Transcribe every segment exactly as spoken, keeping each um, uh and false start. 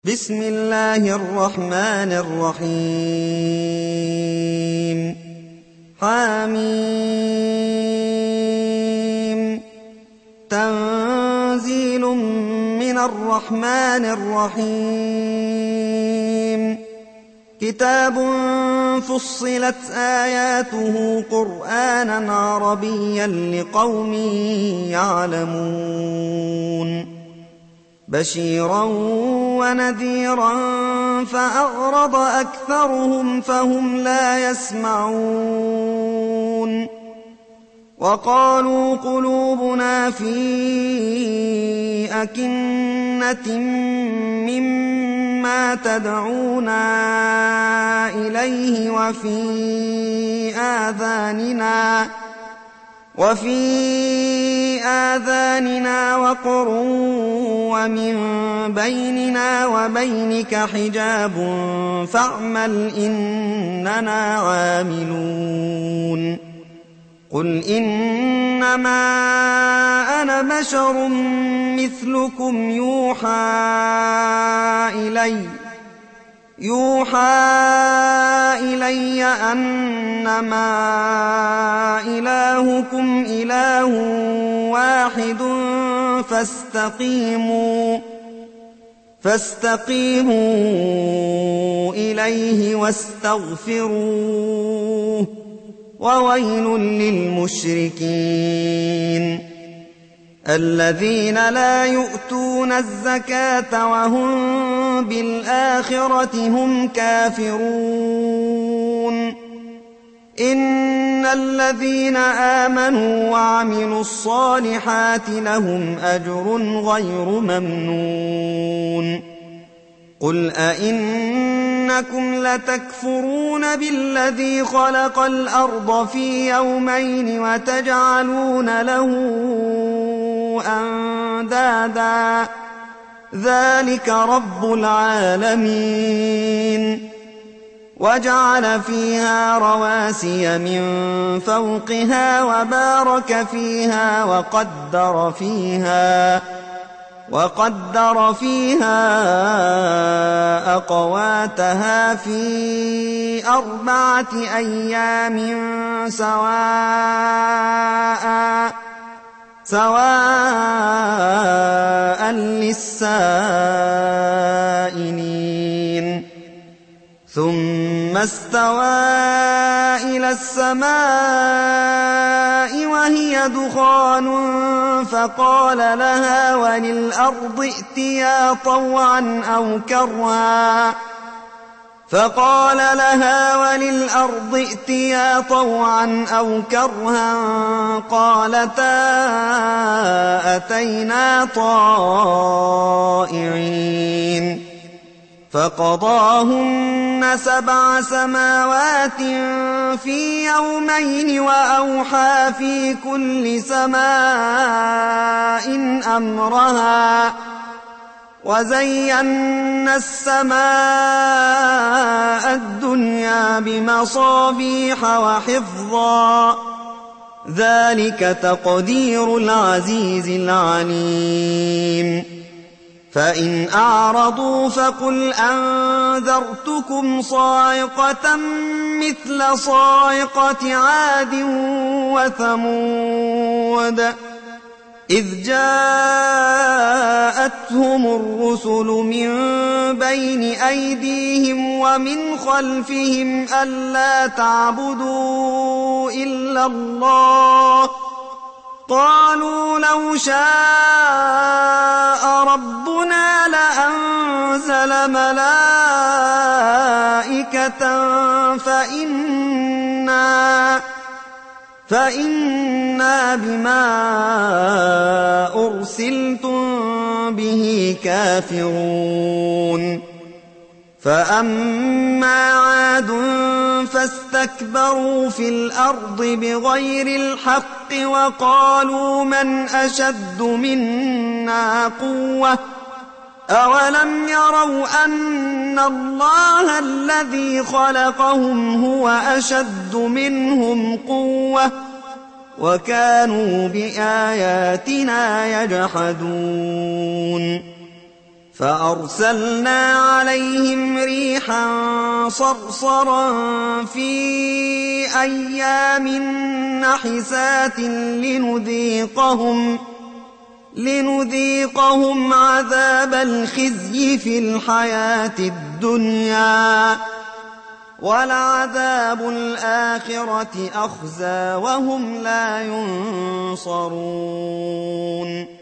بسم الله الرحمن الرحيم حميم تنزيل من الرحمن الرحيم كتاب فصلت آياته قرآنا عربيا لقوم يعلمون بشيرا ونذيرا فأعرض أكثرهم فهم لا يسمعون وقالوا قلوبنا في أكنة مما تدعونا إليه وفي آذاننا وفي آذاننا وقر ومن بيننا وبينك حجاب فاعمل إننا عاملون قل إنما أنا بشر مثلكم يوحى إلي يوحى إلي أنما إلهكم إله واحد فاستقيموا فاستقيموا إليه واستغفروه وويل للمشركين الذين لا يؤتون الزكاة وهم بالآخرة هم كافرون إن الذين آمنوا وعملوا الصالحات لهم أجر غير ممنون قل أئنكم لتكفرون بالذي خلق الأرض في يومين وتجعلون له أندادا ذلك رب العالمين وجعل فيها رواسي من فوقها وبارك فيها وقدر فيها وقدر فيها أقواتها في أربعة أيام سواء سواء للسائلين ثم استوى إلى السماء وهي دخان فقال لها وللأرض ائتيا طوعا أو كرها فقال لها وللأرض ائتيا طوعا أو كرها قالتا أتينا طائعين فقضاهن سبع سماوات في يومين وأوحى في كل سماء أمرها وزينا السماء الدنيا بمصابيح وحفظا ذلك تقدير العزيز العليم فإن أعرضوا فقل أنذرتكم صاعقة مثل صاعقة عاد وثمود إذ جاءتهم الرسل من بين أيديهم ومن خلفهم ألا تعبدوا إلا الله قالوا لو شاء ربنا لأنزل ملائكة فإنا فإنا بما أرسلتم به كافرون فأما عاد فاستكبروا في الأرض بغير الحق وقالوا من أشد منا قوة أولم يروا أن الله الذي خلقهم هو أشد منهم قوة وكانوا بآياتنا يجحدون فأرسلنا عليهم ريحا صرصرا في أيام نحسات لنذيقهم, لنذيقهم عذاب الخزي في الحياة الدنيا ولعذاب الآخرة أخزى وهم لا ينصرون.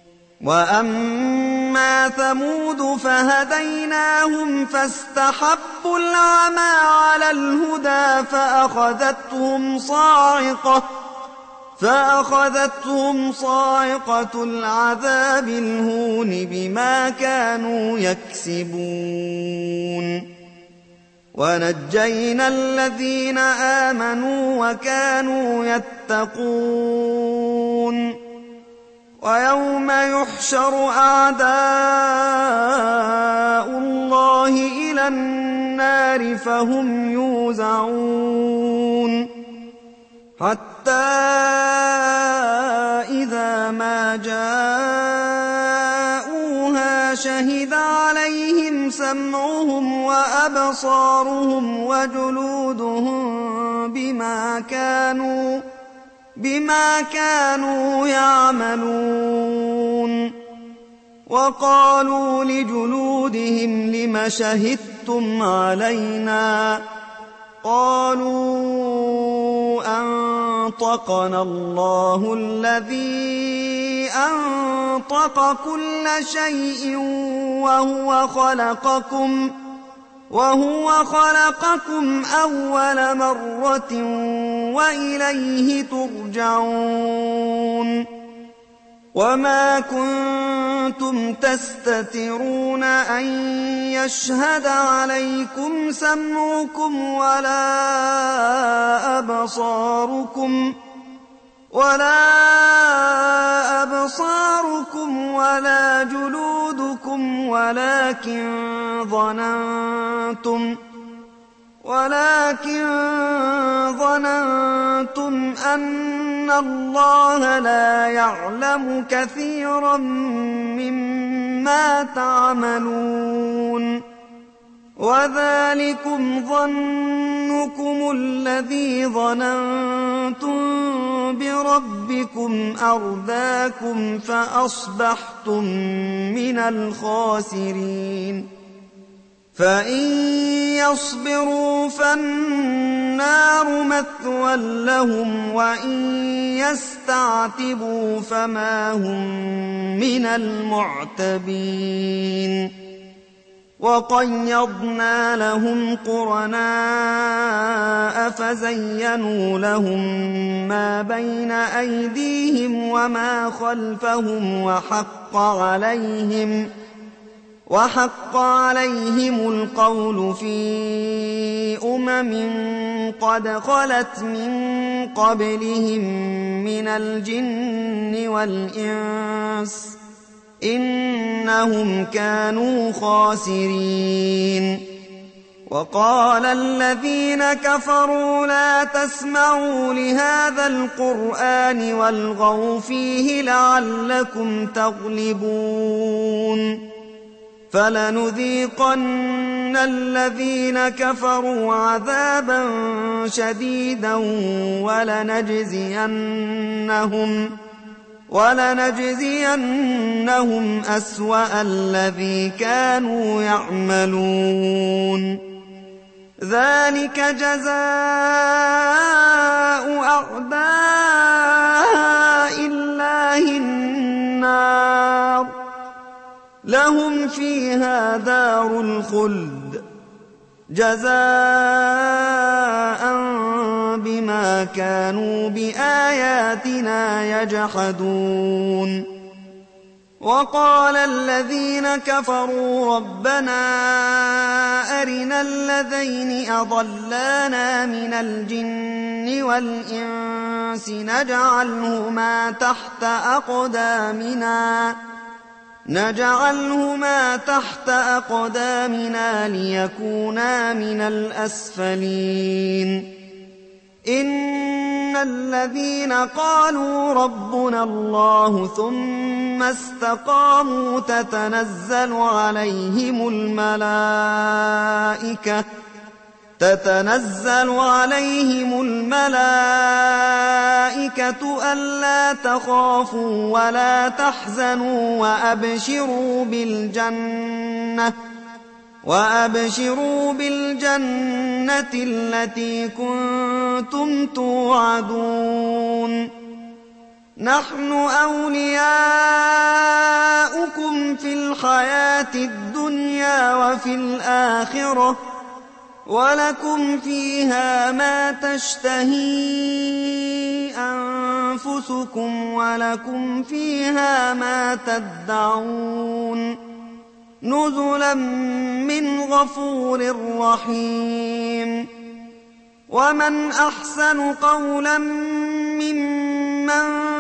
وأما ثمود فهديناهم فاستحبوا العمى على الهدى فأخذتهم صاعقة فأخذتهم صاعقة العذاب الهون بما كانوا يكسبون. ونجينا الذين آمنوا وكانوا يتقون. ويوم يحشر أعداء الله إلى النار فهم يوزعون حتى إذا ما جاءوها شهد عليهم سمعهم وأبصارهم وجلودهم بما كانوا بما كانوا يعملون. وقالوا لجلودهم لم شهدتم علينا قالوا أنطقنا الله الذي أنطق كل شيء وهو خلقكم وهو خلقكم أول مرة وإليه ترجعون. وما كنتم تستترون أن يشهد عليكم سمعكم ولا أبصاركم ولا أبصاركم ولا جلودكم ولكن ظننتم ولكن ظننتم أن الله لا يعلم كثيرا مما تعملون. وذلكم ظنكم الذي ظننتم بربكم أرداكم فأصبحتم من الخاسرين. فإن يصبروا فالنار مثوى لهم وإن يستعتبوا فما هم من المعتبين. وقيضنا لهم قرناء فزينوا لهم ما بين أيديهم وما خلفهم وحق عليهم وحق عليهم القول في أمم قد خلت من قبلهم من الجن والإنس إنهم كانوا خاسرين. وقال الذين كفروا لا تسمعوا لهذا القرآن والغوا فيه لعلكم تغلبون. فلنذيقن الذين كفروا عذابا شديدا ولنجزينهم ولنجزينهم أسوأ الذي كانوا يعملون. ذلك جزاء أعداء الله النار لهم فيها دار الخلد جزاء بما كانوا بآياتنا يجحدون. وقال الذين كفروا ربنا أرنا الذين أضلانا من الجن والإنس نجعلهما تحت أقدامنا نجعلهما تحت أقدامنا ليكونا من الأسفلين. إن الذين قالوا ربنا الله ثم ثم استقاموا تتنزل عليهم الملائكة تتنزل عليهم الملائكة ألا تخافوا ولا تحزنوا وأبشروا بالجنة وأبشروا بالجنة التي كنتم توعدون نحن أولياؤكم في الحياة الدنيا وفي الآخرة ولكم فيها ما تشتهي أنفسكم ولكم فيها ما تدعون نزلا من غفور رحيم ومن أحسن قولا ممن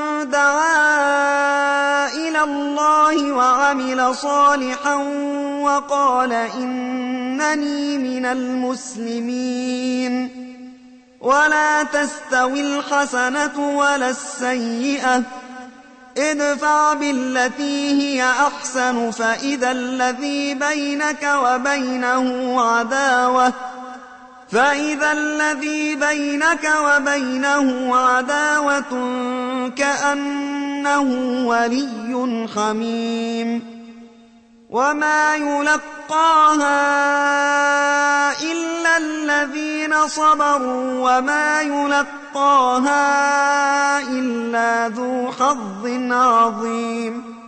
دعا إلى الله وعمل صالحا وقال إنني من المسلمين ولا تستوي الحسنة ولا السيئة ادفع بالتي هي أحسن فإذا الذي بينك وبينه عداوة فإذا الذي بينك وبينه عداوة كأنه ولي حميم وما يلقاها إلا الذين صبروا وما يلقاها إلا ذو حظ عظيم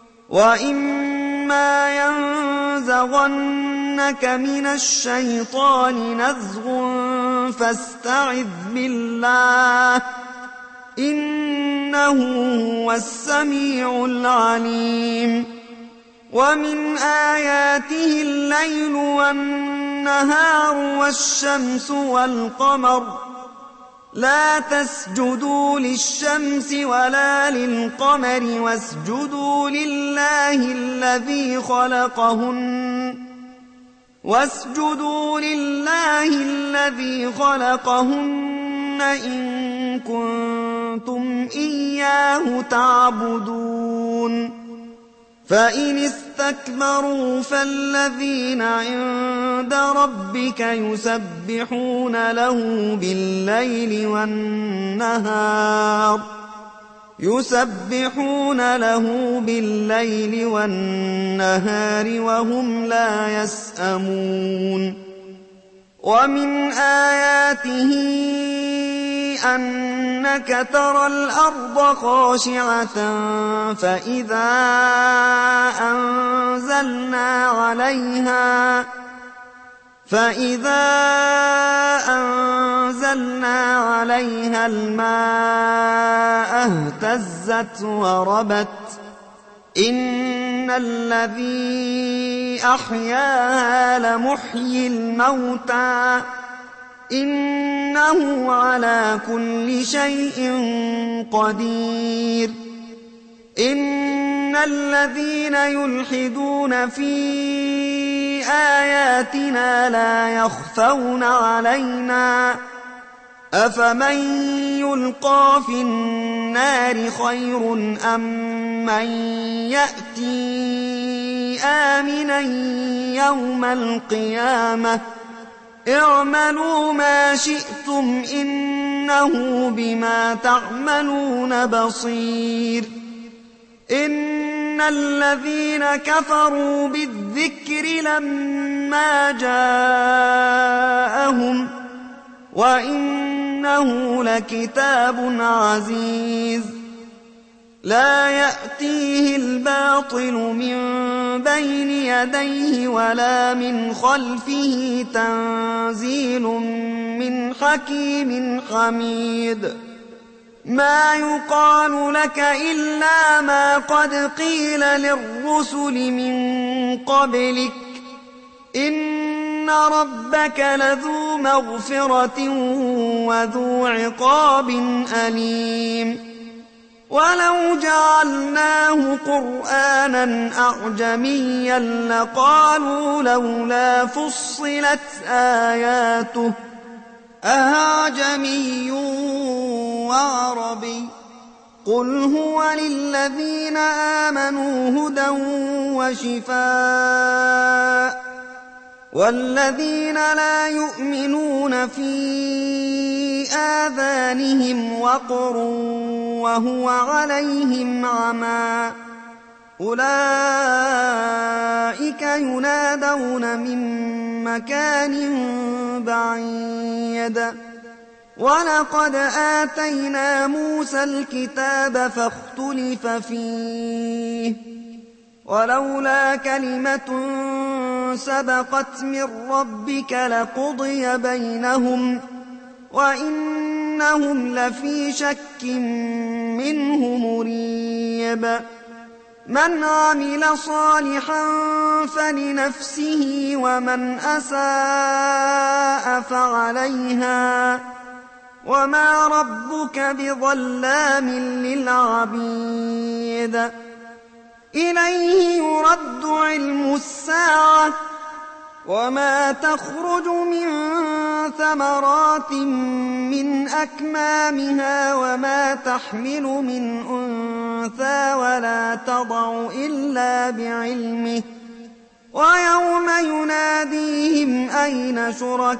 وإما ينزغنك من الشيطان نزغ فاستعذ بالله إنه هو السميع العليم ومن آياته الليل والنهار والشمس والقمر لا تسجدوا للشمس ولا للقمر واسجدوا لله الذي خلقهن واسجدوا لله الذي خلقهن إن كنتم إياه تعبدون فإن استكبروا فالذين عند ربك يسبحون له بالليل والنهار يسبحون له بالليل والنهار وهم لا يسأمون ومن آياته أنك ترى الأرض خاشعة فإذا أنزلنا عليها فإذا أنزلنا عليها الماء اهتزت وربت إن الذي أحياها لمحيي الموتى إنه على كل شيء قدير إن الذين يلحدون في آياتنا لا يخفون علينا أفمن يلقى في النار خير أم من يأتي آمنا يوم القيامة اعملوا ما شئتم إنه بما تعملون بصير إن الذين كفروا بالذكر لما جاءهم وإنه لكتاب عزيز لا يأتيه الباطل من بين يديه ولا من خلفه تنزيل من حكيم حميد ما يقال لك إلا ما قد قيل للرسل من قبلك إن ربك لذو مغفرة وذو عقاب أليم ولو جعلناه قرآنا أعجميا لقالوا لولا فصلت آياته أعجمي وعربي قل هو للذين آمنوا هدى وشفاء والذين لا يؤمنون في آذانهم وقر وهو عليهم عمى أولئك ينادون من مكان بعيد ولقد آتينا موسى الكتاب فاختلف فيه ولولا كلمة سبقت من ربك لقضي بينهم وإنهم لفي شك منه مريب من عمل صالحا فلنفسه ومن أساء فعليها وما ربك بظلام للعبيد إليه يرد علم الساعة وما تخرج من ثمرات من أكمامها وما تحمل من أنثى ولا تضع إلا بعلمه ويوم يناديهم أين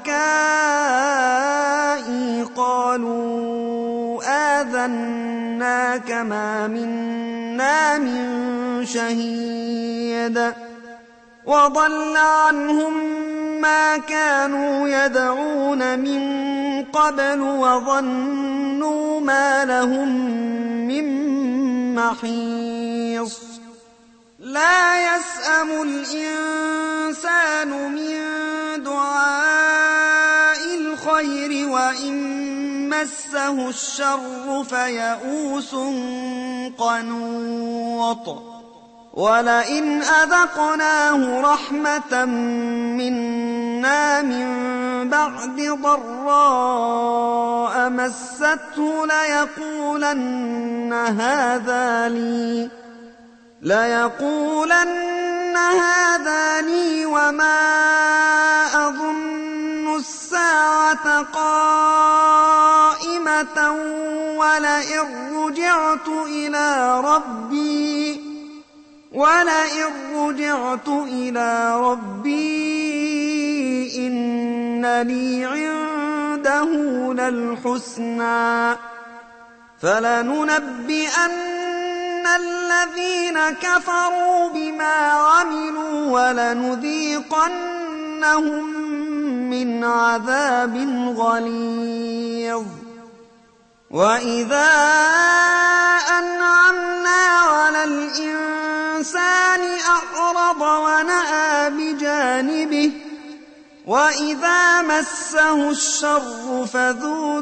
شركائي قالوا آذناك ما منا من شهيد وضل عنهم ما كانوا يدعون من قبل وظنوا ما لهم من محيص لا يسأم الإنسان من دعاء الخير وإن مسه الشر فيئوس قنوط ولئن أذقناه رحمة منا من بعد ضراء مسته ليقولن هذا لي ليقولن هذا لي وما أظن الساعة قائمة ولئن رجعت إلى ربي ولئن رجعت إلى ربي إن لي عنده للحسنى فلننبئن الذين كفروا بما عملوا ولنذيقنهم من عذاب غليظ وإذا أنعمنا على الإنسان أعرض ونأى بجانبه وإذا مسه الشر فذو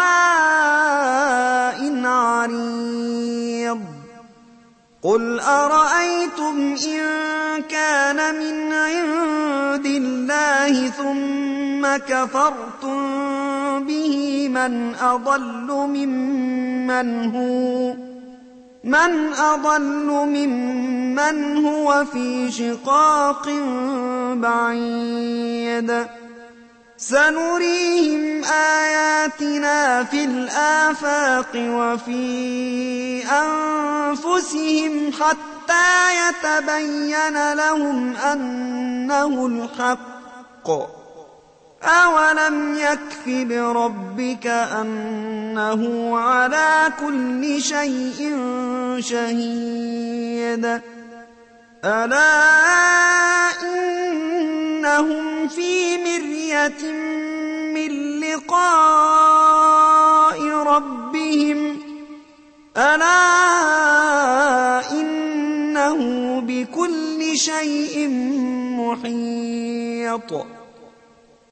دعاء عريض قل أرأيتم إن كان من عند الله ثم كفرتم به من أضل ممن هو من أضل ممن هو في شقاق بعيد سنريهم آياتنا في الآفاق وفي أنفسهم حتى يتبين لهم أنه الحق أولم يكف بربك أنه على كل شيء شهيد ألا إنهم في مرية من لقاء ربهم ألا إنه بكل شيء محيط